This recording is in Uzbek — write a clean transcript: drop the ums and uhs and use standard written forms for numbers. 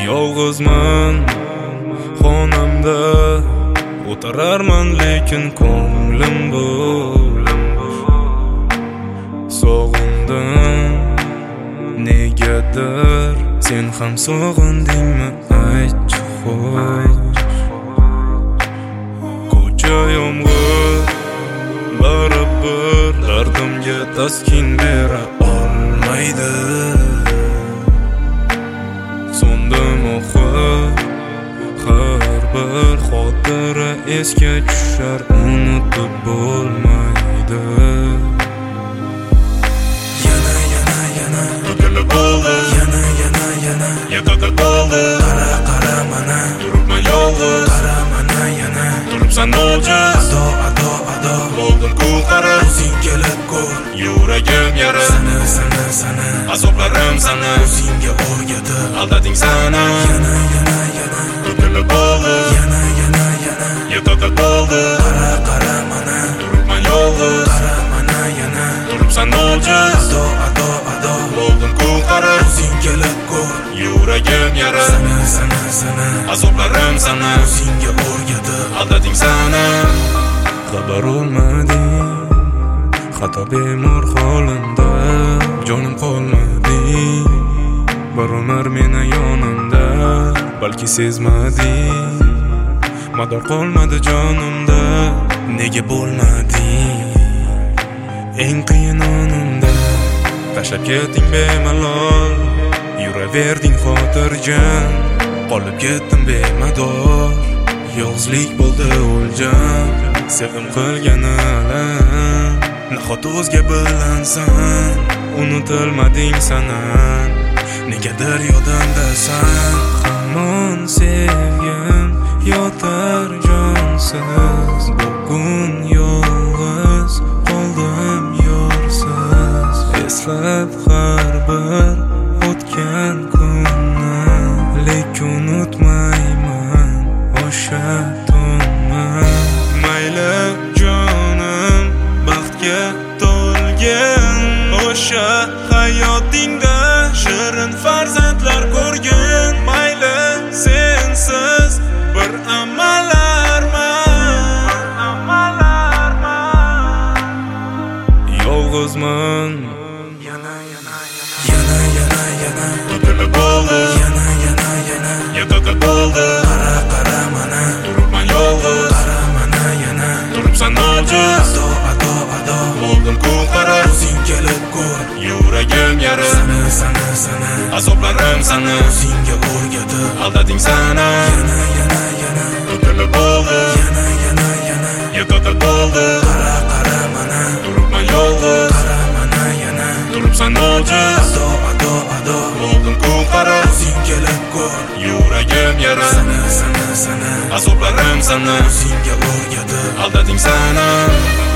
Yolg'izman xonamda o'tirarman, lekin ko'nglim bo'sh. Sog'indim negadir, sen ham sog'indingmi aytchi xo'sh. Ko'cha yomg'ir baribir dardimga taskin bera olmaydi. So'ndim oxir har bir xotira esga tushar, unutib bo'lmaydi. Yana to'kilib bo'ldi, yana yo'qotib bo'ldi. Qara mana turibman yolg'iz, qara mana yana turibsan ojiz. Ado bo'ldim-ku qara, o'zing kelib ko'r, yuragim yara. Sana azoblarim sana, o'zingga o'rgatib aldading sana. Yana to'kilib bo'ldi, yana yo'qotib bo'ldi. Qara mana turibman yolg'iz, qara mana yana turibsan ojiz. Ado bo'ldim-ku qara, o'zing kelib ko'r, yuragim yara. Sana azoblarim sana, o'zingga o'rgatib aldading sana. Xabar olmading, xato bemor holimda, jonim qolmading. Bir umr meni yonimda, balki sezmading. Mador qolmadi jonimda, nega bo'lmading eng qiyin onimda. Tashlab ketding bemalol, yuraverding xotirjam. Qolib ketdim bemador, yolg'izlik bo'ldi o'ljam. Sevdim qilgan alam, nahot o'zga bilansan. Unutilmading sanan, negadir yodimdasan. Hamon sevgim yotar jonsiz, bugun yolg'iz qoldim yorsiz. Eslab har bir o'tgan kunni, lekin unutmayman o'sha tunni. Mayli jonim baxtga to'lgan, o'sha hayotingda shirin farzandlar ko'rgin. Mayli sensiz bir amalarman. Yolg'izman yana to'kilib bo'ldi, yana yo'qotib bo'ldi. Qara mana turibman yolg'iz, qara mana yana turibsan ojiz. Ado bo'ldim-ku qara, o'zing kelib ko'r, yuragim yara. Sana azoblarim sana, o'zingga o'rgatib aldading sana. Yana to'kilib bo'ldi, yana yo'qotib bo'ldi. Qara mana turibman yolg'iz, qara mana yana turibsan ojiz. Ado bo'ldim-ku qara, o'zing kelib ko'r, yuragim yara. Sana azoblarim sana, o'zingga o'rgatib aldading sana.